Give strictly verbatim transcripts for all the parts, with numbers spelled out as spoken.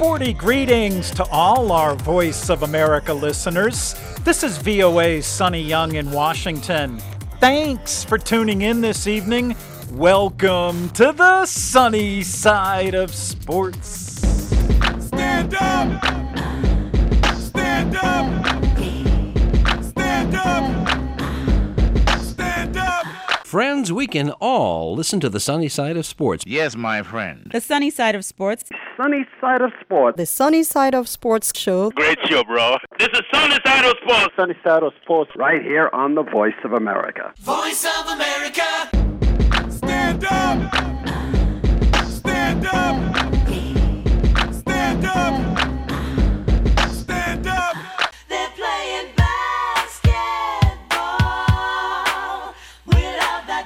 Sporty greetings to all our Voice of America listeners. This is V O A's Sonny Young in Washington. Thanks for tuning in this evening. Welcome to the sunny side of sports. Stand up! Stand up! Stand up! Stand up! Friends, we can all listen to the sunny side of sports. Yes, my friend. The sunny side of sports. Sunny side of sports. The Sunny Side of Sports show. Great show, bro. This is Sunny Side of Sports. Sunny side of sports right here on the Voice of America. Voice of America! Stand up! Stand up! Stand up! Stand up! They're playing basketball. We love that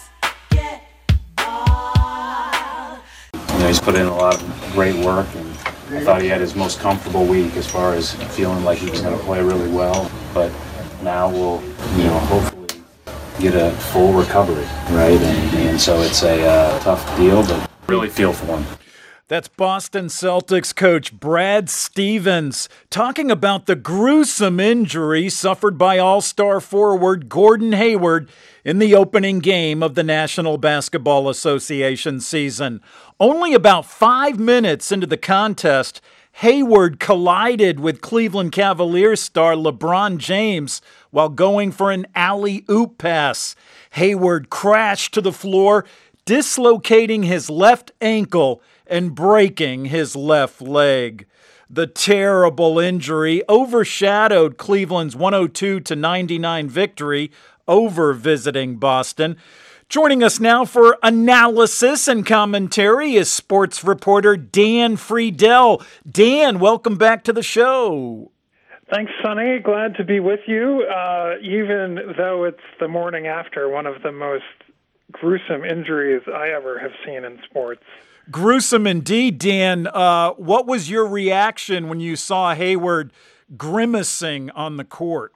basketball. You know, he's put in a lot of great work, and I thought he had his most comfortable week as far as feeling like he was going to play really well. But now we'll, you know, hopefully get a full recovery, right? And, and so it's a uh, tough deal, but really feel for him. That's Boston Celtics coach Brad Stevens talking about the gruesome injury suffered by All-Star forward Gordon Hayward in the opening game of the National Basketball Association season. Only about five minutes into the contest, Hayward collided with Cleveland Cavaliers star LeBron James while going for an alley-oop pass. Hayward crashed to the floor, dislocating his left ankle and breaking his left leg. The terrible injury overshadowed Cleveland's one oh two to ninety-nine victory over visiting Boston. Joining us now for analysis and commentary is sports reporter Dan Friedel. Dan, welcome back to the show. Thanks, Sonny. Glad to be with you, uh, even though it's the morning after one of the most gruesome injuries I ever have seen in sports. Gruesome indeed, Dan. Uh, what was your reaction when you saw Hayward grimacing on the court?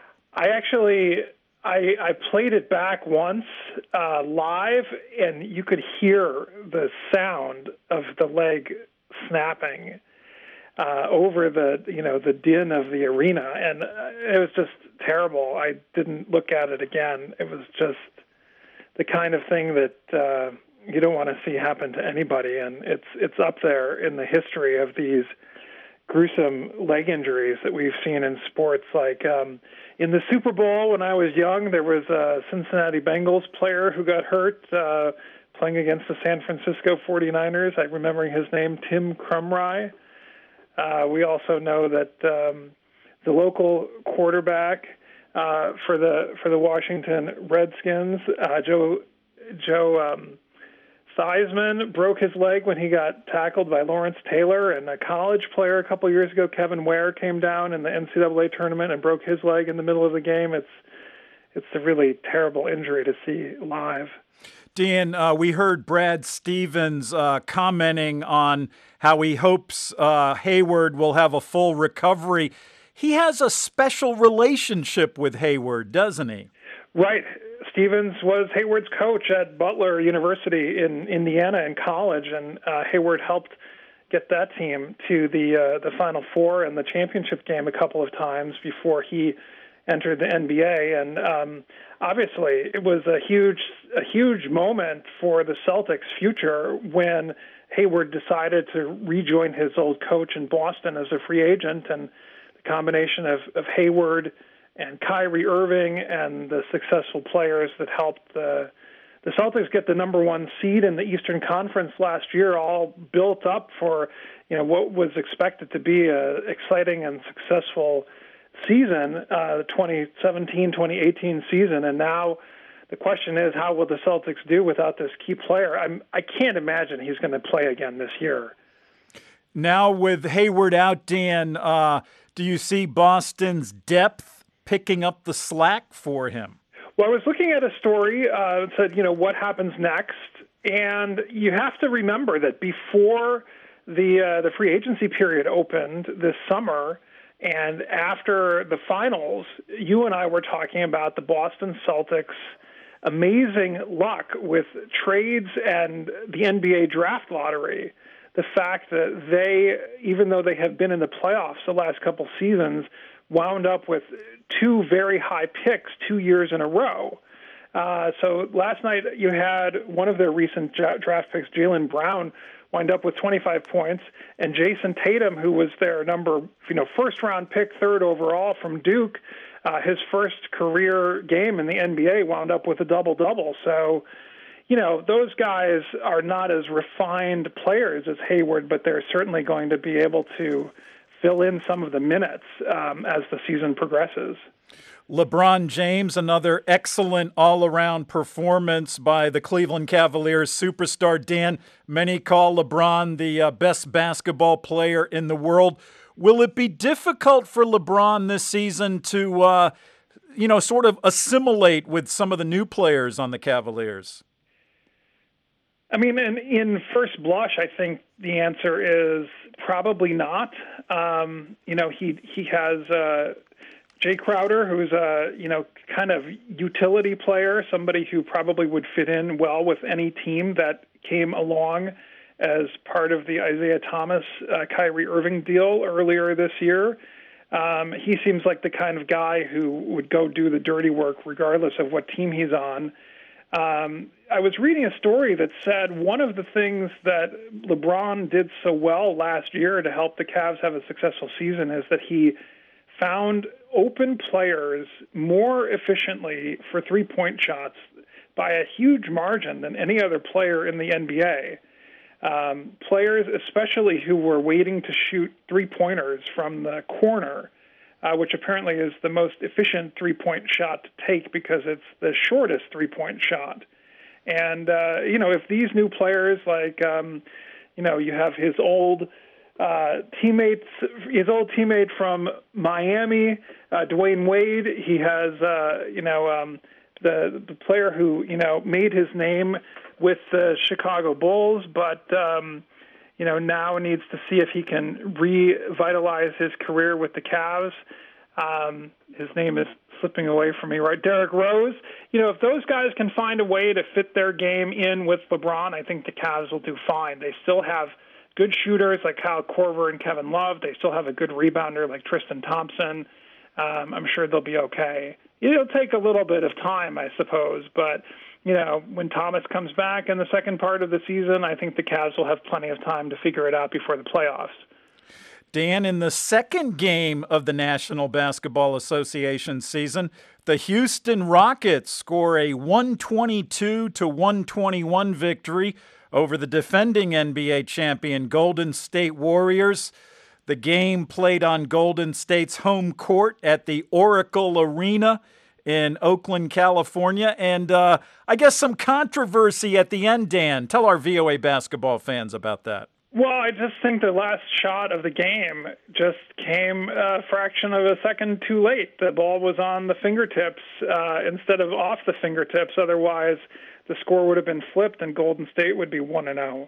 I actually, I, I played it back once uh, live, and you could hear the sound of the leg snapping uh, over the, you know, the din of the arena, and it was just terrible. I didn't look at it again. It was just the kind of thing that uh, you don't want to see happen to anybody, and it's it's up there in the history of these gruesome leg injuries that we've seen in sports. Like um, in the Super Bowl when I was young, there was a Cincinnati Bengals player who got hurt uh, playing against the San Francisco forty-niners. I'm remembering his name, Tim Krumrie. Uh, we also know that um, the local quarterback uh, for the for the Washington Redskins, uh, Joe Joe um, Theismann, broke his leg when he got tackled by Lawrence Taylor, and a college player a couple years ago, Kevin Ware, came down in the N C double A tournament and broke his leg in the middle of the game. It's it's a really terrible injury to see live. Dan, uh, we heard Brad Stevens uh, commenting on how he hopes uh, Hayward will have a full recovery. He has a special relationship with Hayward, doesn't he? Right. Stevens was Hayward's coach at Butler University in Indiana in college, and uh, Hayward helped get that team to the uh, the Final Four and the championship game a couple of times before he entered the N B A. And um, obviously, it was a huge a huge moment for the Celtics' future when Hayward decided to rejoin his old coach in Boston as a free agent, and the combination of, of Hayward and Kyrie Irving and the successful players that helped the, the Celtics get the number one seed in the Eastern Conference last year, all built up for, you know, what was expected to be a exciting and successful season, uh, the twenty seventeen twenty eighteen season. And now the question is, how will the Celtics do without this key player? I'm, I can't imagine he's going to play again this year. Now with Hayward out, Dan, uh, do you see Boston's depth picking up the slack for him? Well, I was looking at a story uh, that said, you know, what happens next? And you have to remember that before the uh, the free agency period opened this summer, and after the finals, you and I were talking about the Boston Celtics' amazing luck with trades and the N B A draft lottery. the fact that they, even though they have been in the playoffs the last couple seasons, wound up with two very high picks two years in a row. Uh, so last night you had one of their recent draft picks, Jaylen Brown, wind up with twenty-five points, and Jason Tatum, who was their number, you know, first round pick, third overall from Duke, uh, his first career game in the N B A wound up with a double-double. So, you know, those guys are not as refined players as Hayward, but they're certainly going to be able to fill in some of the minutes um, as the season progresses. LeBron James, another excellent all-around performance by the Cleveland Cavaliers superstar. Dan, many call LeBron the uh, best basketball player in the world. Will it be difficult for LeBron this season to, uh, you know, sort of assimilate with some of the new players on the Cavaliers? I mean, in, in first blush, I think the answer is probably not. Um, you know, he he has uh, Jay Crowder, who's a you know kind of utility player, somebody who probably would fit in well with any team that came along as part of the Isaiah Thomas, uh, Kyrie Irving deal earlier this year. Um, he seems like the kind of guy who would go do the dirty work regardless of what team he's on. Um, I was reading a story that said one of the things that LeBron did so well last year to help the Cavs have a successful season is that he found open players more efficiently for three-point shots by a huge margin than any other player in the N B A. Um, players, especially who were waiting to shoot three-pointers from the corner, Uh, which apparently is the most efficient three-point shot to take because it's the shortest three-point shot. And, uh, you know, if these new players, like, um, you know, you have his old uh, teammates, his old teammate from Miami, uh, Dwayne Wade, he has, uh, you know, um, the, the player who, you know, made his name with the Chicago Bulls, but, um, you know, now needs to see if he can revitalize his career with the Cavs. Um, his name is slipping away from me, right? Derrick Rose. You know, if those guys can find a way to fit their game in with LeBron, I think the Cavs will do fine. They still have good shooters like Kyle Korver and Kevin Love. They still have a good rebounder like Tristan Thompson. Um, I'm sure they'll be okay. It'll take a little bit of time, I suppose, but you know, when Thomas comes back in the second part of the season, I think the Cavs will have plenty of time to figure it out before the playoffs. Dan, in the second game of the National Basketball Association season, the Houston Rockets score a one twenty-two to one twenty-one victory over the defending N B A champion Golden State Warriors. The game played on Golden State's home court at the Oracle Arena in Oakland, California, and uh, I guess some controversy at the end, Dan. Tell our V O A basketball fans about that. Well, I just think the last shot of the game just came a fraction of a second too late. The ball was on the fingertips uh, instead of off the fingertips. Otherwise, the score would have been flipped and Golden State would be one and oh.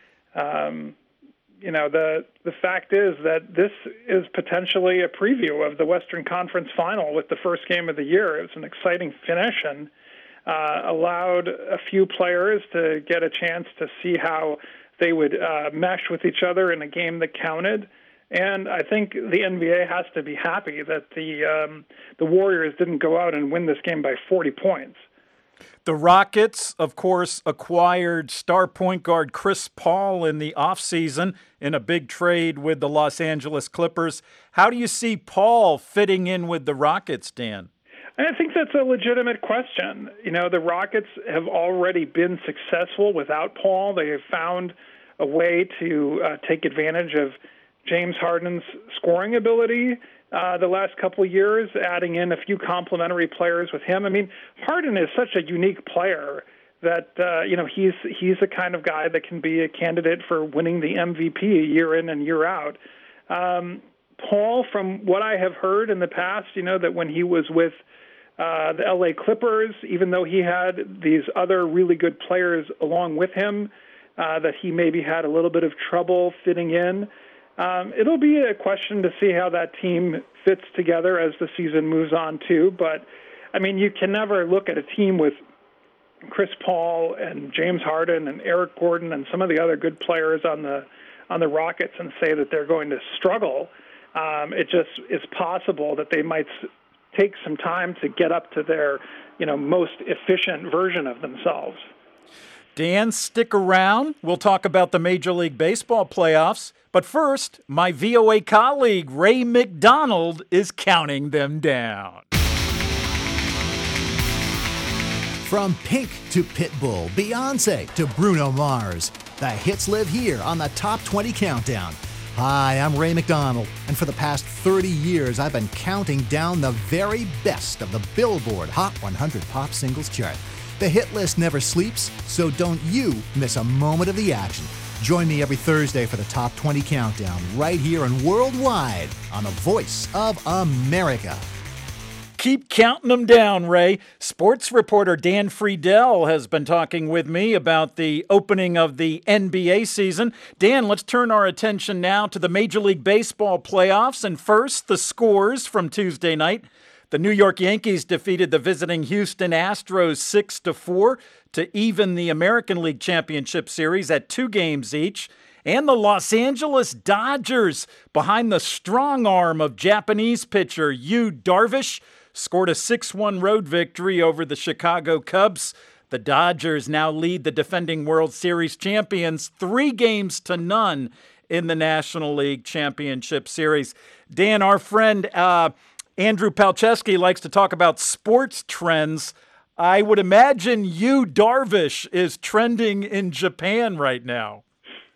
Um, you know, the the fact is that this is potentially a preview of the Western Conference Final with the first game of the year. It was an exciting finish and uh, allowed a few players to get a chance to see how they would uh, mesh with each other in a game that counted. And I think the N B A has to be happy that the um, the Warriors didn't go out and win this game by forty points. The Rockets, of course, acquired star point guard Chris Paul in the offseason in a big trade with the Los Angeles Clippers. How do you see Paul fitting in with the Rockets, Dan? I think that's a legitimate question. You know, the Rockets have already been successful without Paul. They have found a way to uh, take advantage of James Harden's scoring ability uh, the last couple of years, adding in a few complementary players with him. I mean, Harden is such a unique player that, uh, you know, he's he's the kind of guy that can be a candidate for winning the M V P year in and year out. Um, Paul, from what I have heard in the past, you know, that when he was with uh, the L A Clippers, even though he had these other really good players along with him, uh, that he maybe had a little bit of trouble fitting in. Um, it'll be a question to see how that team fits together as the season moves on, too. But, I mean, you can never look at a team with Chris Paul and James Harden and Eric Gordon and some of the other good players on the on the Rockets and say that they're going to struggle. Um, it just is possible that they might take some time to get up to their, you know, most efficient version of themselves. Dan, stick around. We'll talk about the Major League Baseball playoffs. But first, my V O A colleague, Ray McDonald, is counting them down. From Pink to Pitbull, Beyonce to Bruno Mars, the hits live here on the Top twenty Countdown. Hi, I'm Ray McDonald, and for the past thirty years, I've been counting down the very best of the Billboard Hot one hundred Pop Singles chart. The hit list never sleeps, so don't you miss a moment of the action. Join me every Thursday for the Top twenty Countdown, right here and worldwide on the Voice of America. Keep counting them down, Ray. Sports reporter Dan Friedel has been talking with me about the opening of the N B A season. Dan, let's turn our attention now to the Major League Baseball playoffs. And first, the scores from Tuesday night. The New York Yankees defeated the visiting Houston Astros six to four to even the American League Championship Series at two games each. And the Los Angeles Dodgers, behind the strong arm of Japanese pitcher Yu Darvish, scored a six one road victory over the Chicago Cubs. The Dodgers now lead the defending World Series champions three games to none in the National League Championship Series. Dan, our friend uh, Andrew Palczewski likes to talk about sports trends. I would imagine Yu Darvish is trending in Japan right now.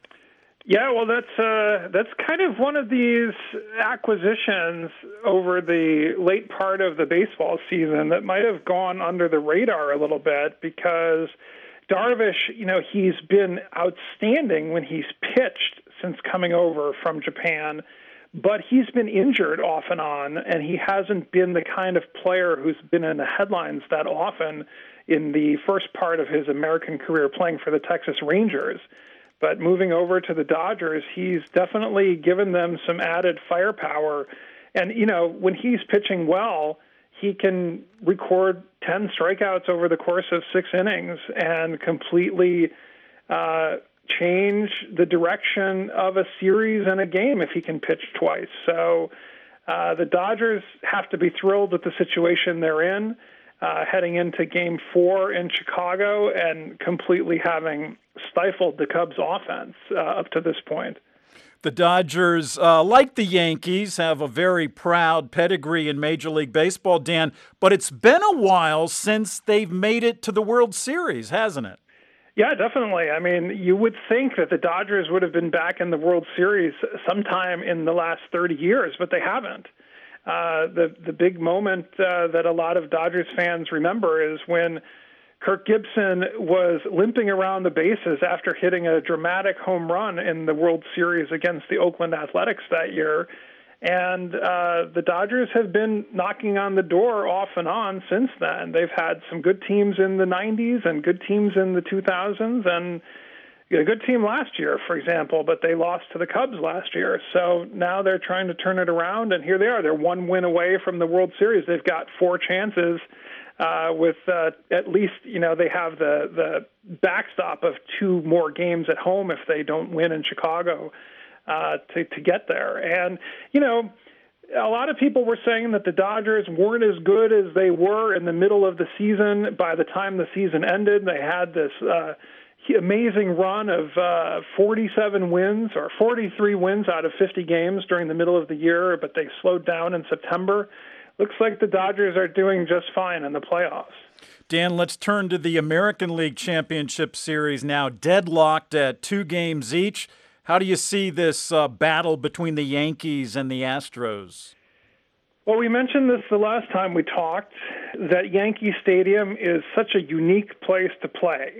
Yeah, well, that's uh, that's kind of one of these acquisitions over the late part of the baseball season that might have gone under the radar a little bit because Darvish, you know, he's been outstanding when he's pitched since coming over from Japan, but he's been injured off and on, and he hasn't been the kind of player who's been in the headlines that often in the first part of his American career playing for the Texas Rangers. But moving over to the Dodgers, he's definitely given them some added firepower. And, you know, when he's pitching well, he can record ten strikeouts over the course of six innings and completely uh, change the direction of a series and a game if he can pitch twice. So uh, the Dodgers have to be thrilled with the situation they're in, uh, heading into game four in Chicago and completely having stifled the Cubs' offense uh, up to this point. The Dodgers, uh, like the Yankees, have a very proud pedigree in Major League Baseball, Dan, but it's been a while since they've made it to the World Series, hasn't it? Yeah, definitely. I mean, you would think that the Dodgers would have been back in the World Series sometime in the last thirty years, but they haven't. Uh, the, the big moment uh, that a lot of Dodgers fans remember is when Kirk Gibson was limping around the bases after hitting a dramatic home run in the World Series against the Oakland Athletics that year. And uh, the Dodgers have been knocking on the door off and on since then. They've had some good teams in the nineties and good teams in the two thousands and a good team last year, for example, but they lost to the Cubs last year. So now they're trying to turn it around, and here they are. They're one win away from the World Series. They've got four chances. Uh, with uh, at least, you know, they have the, the backstop of two more games at home if they don't win in Chicago uh, to, to get there. And, you know, a lot of people were saying that the Dodgers weren't as good as they were in the middle of the season. By the time the season ended, they had this uh, amazing run of uh, forty-seven wins or forty-three wins out of fifty games during the middle of the year, but they slowed down in September. Looks like the Dodgers are doing just fine in the playoffs. Dan, let's turn to the American League Championship Series now, deadlocked at two games each. How do you see this uh, battle between the Yankees and the Astros? Well, we mentioned this the last time we talked, that Yankee Stadium is such a unique place to play.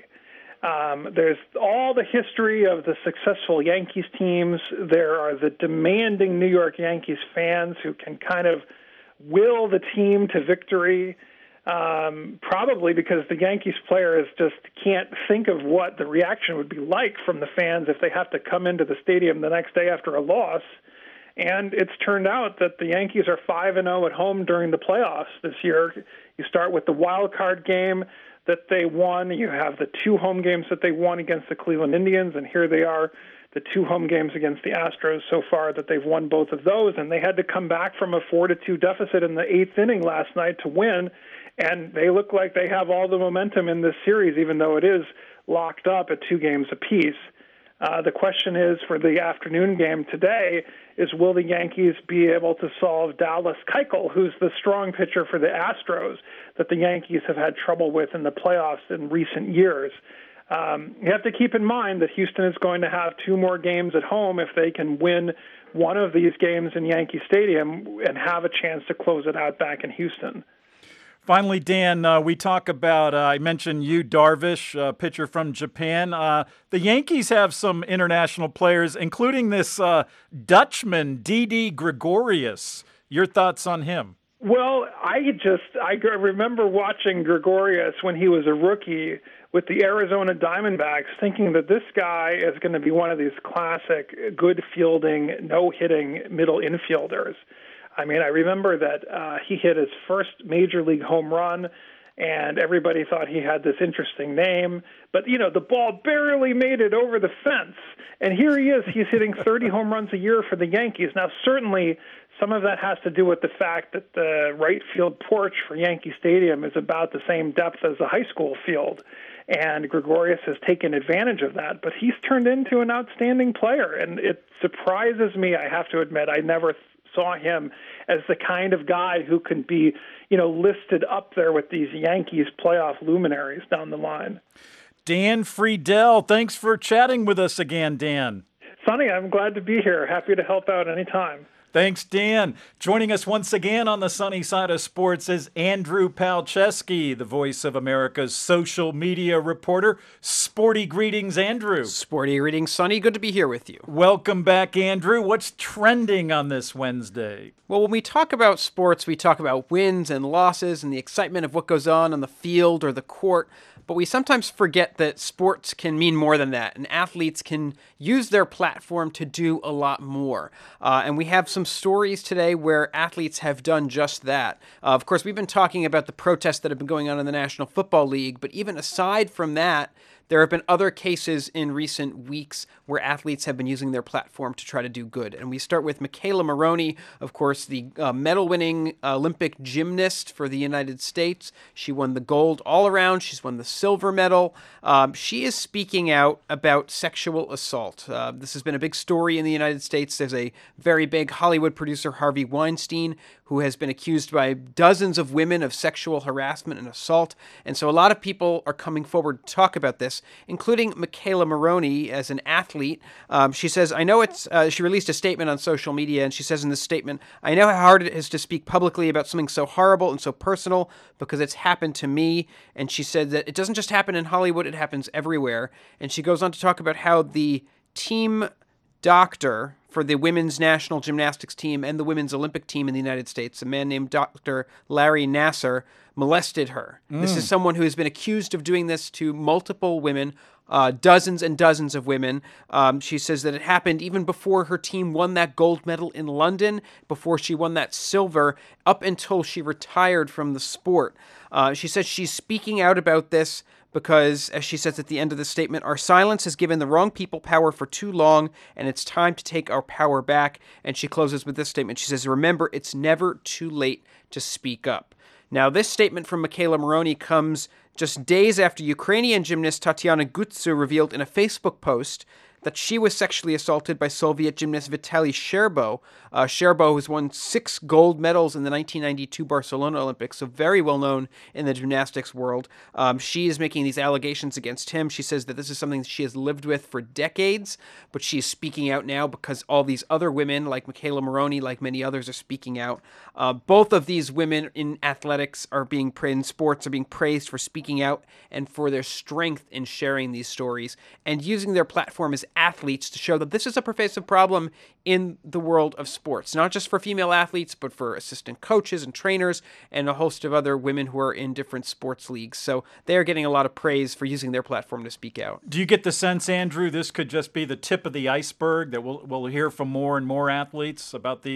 Um, there's all the history of the successful Yankees teams. There are the demanding New York Yankees fans who can kind of will the team to victory, um, probably because the Yankees players just can't think of what the reaction would be like from the fans if they have to come into the stadium the next day after a loss. And it's turned out that the Yankees are five and oh at home during the playoffs this year. You start with the wild card game. that they won. You have the two home games that they won against the Cleveland Indians, and here they are, the two home games against the Astros so far that they've won both of those, and they had to come back from a four to two deficit in the eighth inning last night to win, and they look like they have all the momentum in this series, even though it is locked up at two games apiece. Uh, the question is, for the afternoon game today, is will the Yankees be able to solve Dallas Keuchel, who's the strong pitcher for the Astros that the Yankees have had trouble with in the playoffs in recent years? Um, you have to keep in mind that Houston is going to have two more games at home if they can win one of these games in Yankee Stadium and have a chance to close it out back in Houston. Finally, Dan, uh, we talk about, uh, I mentioned Yu Darvish, uh, pitcher from Japan. Uh, the Yankees have some international players, including this uh, Dutchman, Didi Gregorius. Your thoughts on him? Well, I just, I remember watching Gregorius when he was a rookie with the Arizona Diamondbacks, thinking that this guy is going to be one of these classic good fielding, no-hitting middle infielders. I mean, I remember that uh, he hit his first major league home run, and everybody thought he had this interesting name. But, you know, the ball barely made it over the fence. And here he is. He's hitting thirty home runs a year for the Yankees. Now, certainly some of that has to do with the fact that the right field porch for Yankee Stadium is about the same depth as a high school field. And Gregorius has taken advantage of that. But he's turned into an outstanding player. And it surprises me, I have to admit. I never th- saw him as the kind of guy who can be, you know, listed up there with these Yankees playoff luminaries down the line. Dan Friedel, thanks for chatting with us again, Dan. Sonny, I'm glad to be here. Happy to help out anytime. Thanks, Dan. Joining us once again on the sunny side of sports is Andrew Palczewski, the Voice of America's social media reporter. Sporty greetings, Andrew. Sporty greetings, Sonny. Good to be here with you. Welcome back, Andrew. What's trending on this Wednesday? Well, when we talk about sports, we talk about wins and losses and the excitement of what goes on on the field or the court. But we sometimes forget that sports can mean more than that, and athletes can use their platform to do a lot more. Uh, and we have some stories today where athletes have done just that. Uh, of course, we've been talking about the protests that have been going on in the National Football League, but even aside from that, there have been other cases in recent weeks where athletes have been using their platform to try to do good. And we start with McKayla Maroney, of course, the uh, medal-winning Olympic gymnast for the United States. She won the gold all around. She's won the silver medal. Um, she is speaking out about sexual assault. Uh, this has been a big story in the United States. There's a very big Hollywood producer, Harvey Weinstein, who has been accused by dozens of women of sexual harassment and assault. And so a lot of people are coming forward to talk about this, including McKayla Maroney as an athlete. Um, she says, I know it's, uh, she released a statement on social media, and she says in this statement, I know how hard it is to speak publicly about something so horrible and so personal because it's happened to me. And she said that it doesn't just happen in Hollywood, it happens everywhere. And she goes on to talk about how the team doctor for the women's national gymnastics team and the women's Olympic team in the United States, a man named Doctor Larry Nassar, molested her. Mm. This is someone who has been accused of doing this to multiple women, uh, dozens and dozens of women. Um, she says that it happened even before her team won that gold medal in London, before she won that silver, up until she retired from the sport. Uh, she says she's speaking out about this because, as she says at the end of the statement, our silence has given the wrong people power for too long, and it's time to take our power back. And she closes with this statement. She says, remember, it's never too late to speak up. Now, this statement from McKayla Maroney comes just days after Ukrainian gymnast Tatiana Gutsu revealed in a Facebook post that she was sexually assaulted by Soviet gymnast Vitaly Sherbo. Uh, Sherbo has won six gold medals in the nineteen ninety-two Barcelona Olympics, so very well known in the gymnastics world. Um, she is making these allegations against him. She says that this is something that she has lived with for decades, but she is speaking out now because all these other women, like McKayla Maroney, like many others, are speaking out. Uh, both of these women in athletics are being praised, in sports are being praised for speaking out and for their strength in sharing these stories and using their platform as athletes to show that this is a pervasive problem in the world of sports, not just for female athletes, but for assistant coaches and trainers and a host of other women who are in different sports leagues. So they are getting a lot of praise for using their platform to speak out. Do you get the sense, Andrew, this could just be the tip of the iceberg, that we'll, we'll hear from more and more athletes about these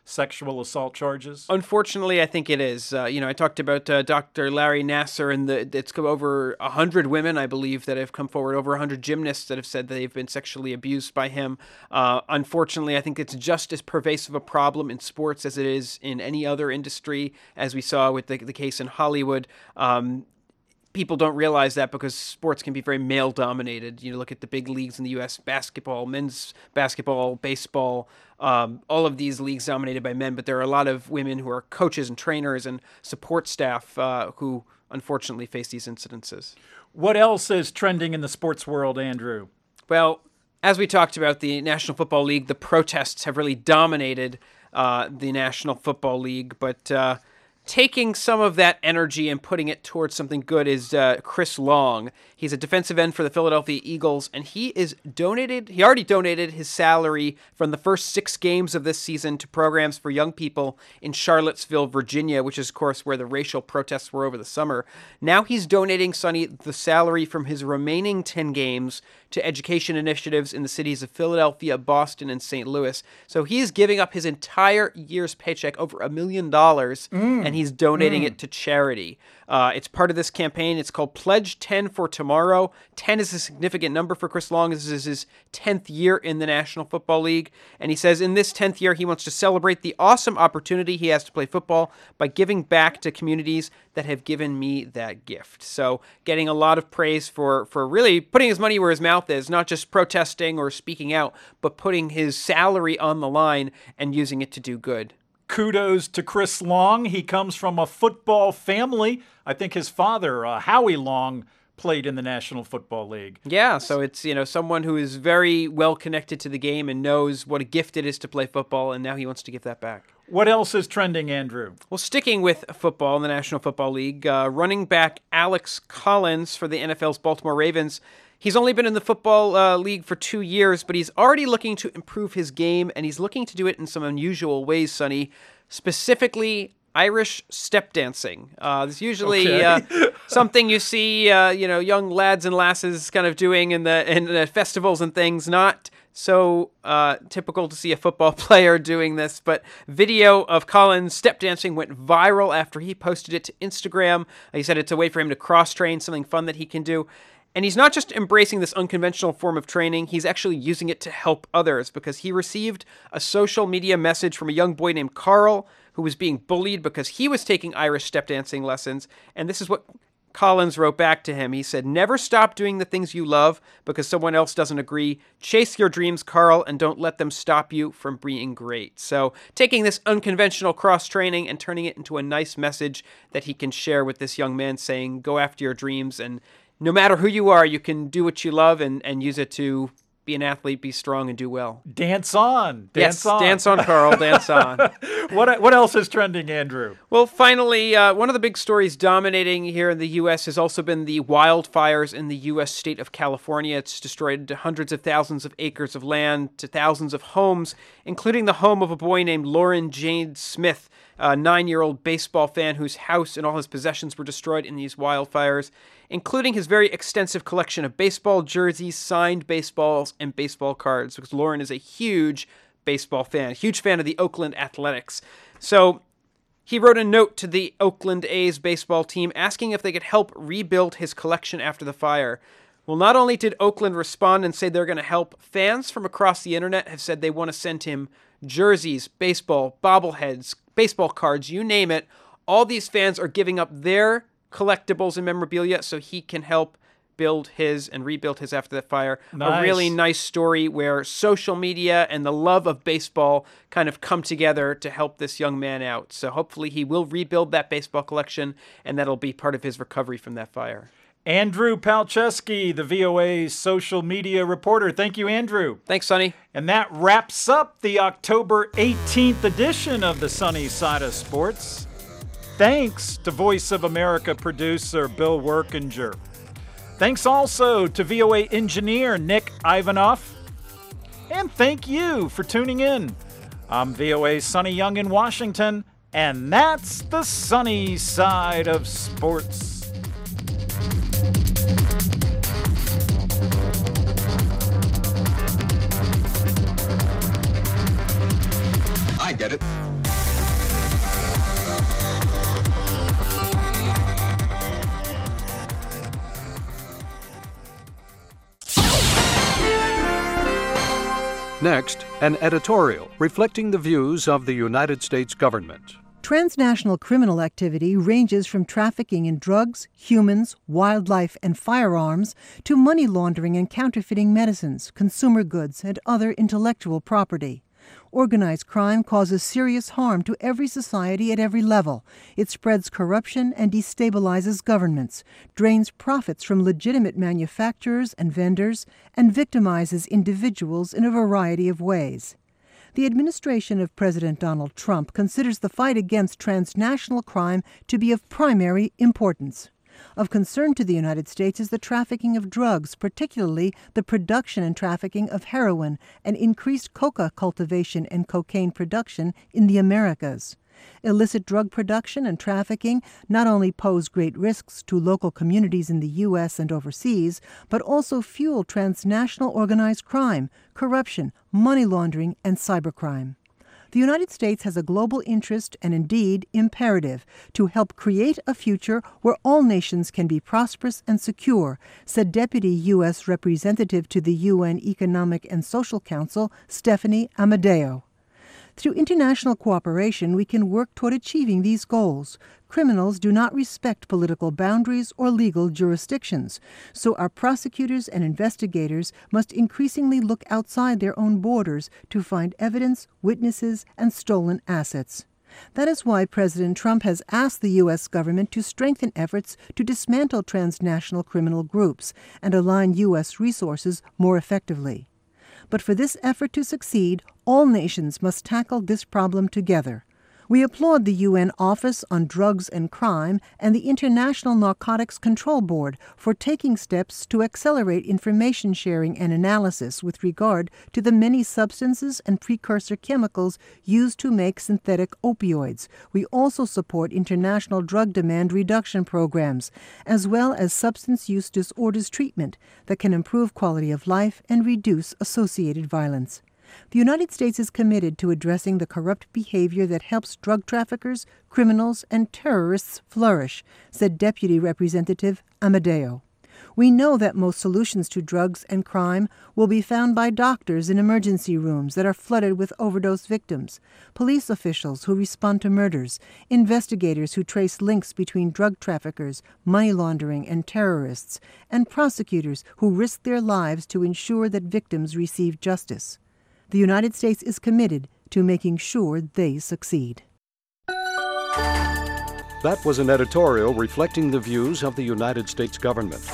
sexual assault charges? Unfortunately, I think it is. Uh, you know, I talked about uh, Doctor Larry Nasser, and the, it's come over one hundred women, I believe, that have come forward, over one hundred gymnasts that have said they've been sexually abused by him. Uh, unfortunately, I think it's just as pervasive a problem in sports as it is in any other industry, as we saw with the, the case in Hollywood. Um, People don't realize that because sports can be very male-dominated. You look at the big leagues in the U S, basketball, men's basketball, baseball, um, all of these leagues dominated by men, but there are a lot of women who are coaches and trainers and support staff uh, who unfortunately face these incidences. What else is trending in the sports world, Andrew? Well, as we talked about, the National Football League, the protests have really dominated uh, the National Football League, but... Uh, Taking some of that energy and putting it towards something good is uh, Chris Long. He's a defensive end for the Philadelphia Eagles, and he is donated. He already donated his salary from the first six games of this season to programs for young people in Charlottesville, Virginia, which is, of course, where the racial protests were over the summer. Now he's donating Sonny the salary from his remaining ten games to education initiatives in the cities of Philadelphia, Boston, and Saint Louis. So he is giving up his entire year's paycheck, over a million dollars, Mm. and he's donating Mm. it to charity. Uh, it's part of this campaign. It's called Pledge ten for Tomorrow. ten is a significant number for Chris Long. This is his tenth year in the National Football League. And he says in this tenth year, he wants to celebrate the awesome opportunity he has to play football by giving back to communities that have given me that gift. So getting a lot of praise for, for really putting his money where his mouth is, not just protesting or speaking out, but putting his salary on the line and using it to do good. Kudos to Chris Long. He comes from a football family. I think his father, uh, Howie Long, played in the National Football League. Yeah, so it's, you know, someone who is very well connected to the game and knows what a gift it is to play football, and now he wants to give that back. What else is trending, Andrew? Well, sticking with football in the National Football League, uh, running back Alex Collins for the N F L's Baltimore Ravens. He's only been in the football uh, league for two years, but he's already looking to improve his game, and he's looking to do it in some unusual ways, Sonny. Specifically, Irish step dancing. Uh, it's usually Okay. uh, something you see, uh, you know, young lads and lasses kind of doing in the in the festivals and things. Not so uh, typical to see a football player doing this, but video of Collins step dancing went viral after he posted it to Instagram. He said it's a way for him to cross-train, something fun that he can do. And he's not just embracing this unconventional form of training, he's actually using it to help others, because he received a social media message from a young boy named Carl who was being bullied because he was taking Irish step dancing lessons. And this is what Collins wrote back to him. He said, "Never stop doing the things you love because someone else doesn't agree. Chase your dreams, Carl, and don't let them stop you from being great." So taking this unconventional cross-training and turning it into a nice message that he can share with this young man, saying, go after your dreams, and no matter who you are, you can do what you love and, and use it to be an athlete, be strong, and do well. Dance on. Dance yes, on. dance on, Carl. Dance on. What what else is trending, Andrew? Well, finally, uh, one of the big stories dominating here in the U S has also been the wildfires in the U S state of California. It's destroyed hundreds of thousands of acres of land to thousands of homes, including the home of a boy named Lauren Jane Smith, a nine-year-old baseball fan whose house and all his possessions were destroyed in these wildfires, including his very extensive collection of baseball jerseys, signed baseballs, and baseball cards, because Lauren is a huge baseball fan, a huge fan of the Oakland Athletics. So he wrote a note to the Oakland A's baseball team asking if they could help rebuild his collection after the fire. Well, not only did Oakland respond and say they're going to help, fans from across the internet have said they want to send him jerseys, baseball, bobbleheads, baseball cards, you name it. All these fans are giving up their collectibles and memorabilia so he can help build his and rebuild his after the fire. Nice. A really nice story where social media and the love of baseball kind of come together to help this young man out. So hopefully he will rebuild that baseball collection, and that'll be part of his recovery from that fire. Andrew Palczewski, the V O A social media reporter. Thank you, Andrew. Thanks, Sonny. And that wraps up the October eighteenth edition of the Sunny Side of Sports. Thanks to Voice of America producer Bill Workinger. Thanks also to V O A engineer Nick Ivanoff. And thank you for tuning in. I'm V O A's Sonny Young in Washington, and that's the Sunny Side of Sports. I get it. Next, an editorial reflecting the views of the United States government. Transnational criminal activity ranges from trafficking in drugs, humans, wildlife, and firearms to money laundering and counterfeiting medicines, consumer goods, and other intellectual property. Organized crime causes serious harm to every society at every level. It spreads corruption and destabilizes governments, drains profits from legitimate manufacturers and vendors, and victimizes individuals in a variety of ways. The administration of President Donald Trump considers the fight against transnational crime to be of primary importance. Of concern to the United States is the trafficking of drugs, particularly the production and trafficking of heroin and increased coca cultivation and cocaine production in the Americas. Illicit drug production and trafficking not only pose great risks to local communities in the U S and overseas, but also fuel transnational organized crime, corruption, money laundering, and cybercrime. The United States has a global interest and indeed imperative to help create a future where all nations can be prosperous and secure, said Deputy U S Representative to the U N Economic and Social Council, Stephanie Amadeo. Through international cooperation, we can work toward achieving these goals. Criminals do not respect political boundaries or legal jurisdictions, so our prosecutors and investigators must increasingly look outside their own borders to find evidence, witnesses, and stolen assets. That is why President Trump has asked the U S government to strengthen efforts to dismantle transnational criminal groups and align U S resources more effectively. But for this effort to succeed, all nations must tackle this problem together. We applaud the U N Office on Drugs and Crime and the International Narcotics Control Board for taking steps to accelerate information sharing and analysis with regard to the many substances and precursor chemicals used to make synthetic opioids. We also support international drug demand reduction programs, as well as substance use disorders treatment that can improve quality of life and reduce associated violence. The United States is committed to addressing the corrupt behavior that helps drug traffickers, criminals, and terrorists flourish, said Deputy Representative Amadeo. We know that most solutions to drugs and crime will be found by doctors in emergency rooms that are flooded with overdose victims, police officials who respond to murders, investigators who trace links between drug traffickers, money laundering, and terrorists, and prosecutors who risk their lives to ensure that victims receive justice. The United States is committed to making sure they succeed. That was an editorial reflecting the views of the United States government.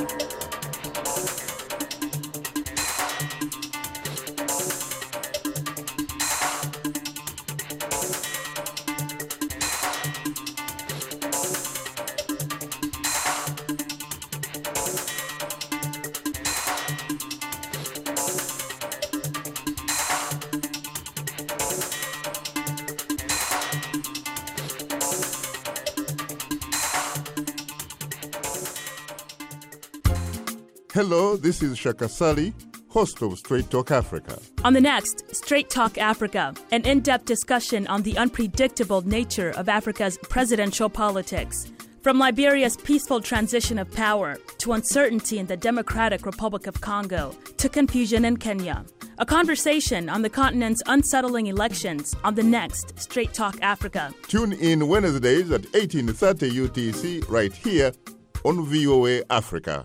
Hello, this is Shaka Sali, host of Straight Talk Africa. On the next Straight Talk Africa, an in-depth discussion on the unpredictable nature of Africa's presidential politics. From Liberia's peaceful transition of power to uncertainty in the Democratic Republic of Congo to confusion in Kenya. A conversation on the continent's unsettling elections on the next Straight Talk Africa. Tune in Wednesdays at eighteen thirty U T C right here on V O A Africa.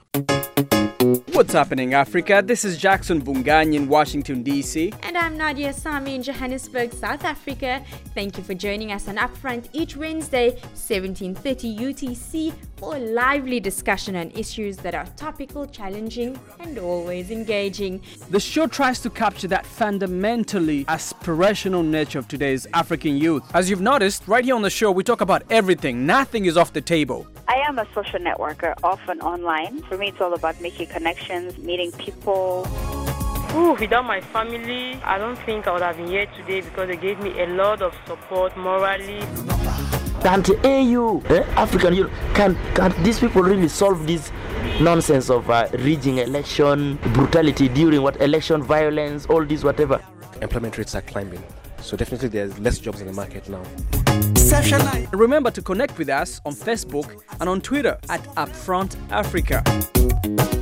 What's happening, Africa? This is Jackson Bungani in Washington, D C And I'm Nadia Sami in Johannesburg, South Africa. Thank you for joining us on Upfront each Wednesday, seventeen thirty U T C, for a lively discussion on issues that are topical, challenging, and always engaging. The show tries to capture that fundamentally aspirational nature of today's African youth. As you've noticed, right here on the show, we talk about everything. Nothing is off the table. I am a social networker, often online. For me, it's all about making connections, meeting people. Ooh, without my family, I don't think I would have been here today because they gave me a lot of support morally. Can't A U, eh, African Union, can, can these people really solve this nonsense of uh, rigging election, brutality during what election, violence, all this, whatever? Employment rates are climbing, so definitely there's less jobs in the market now. Remember to connect with us on Facebook and on Twitter at Upfront Africa.